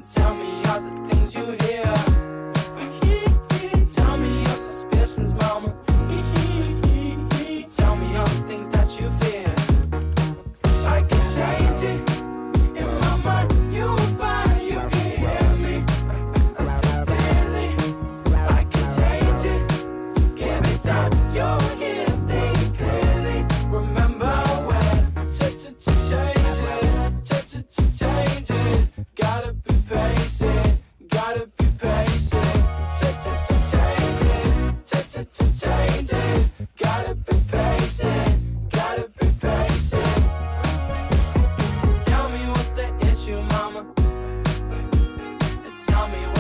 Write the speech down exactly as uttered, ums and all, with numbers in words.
Tell me all the things you hear. Tell me your suspicions, mama. Tell me all the things that you fear. I can change it in my mind. You will find you can hear me. Sincerely, I can change it. Give it time, you'll hear things clearly. Remember when ch-ch-ch-changes, ch-ch-ch-changes. Gotta be patient, gotta be patient. Ch-ch-ch-changes, ch-ch-ch-changes. Gotta be patient, gotta be patient. Tell me what's the issue, mama. Tell me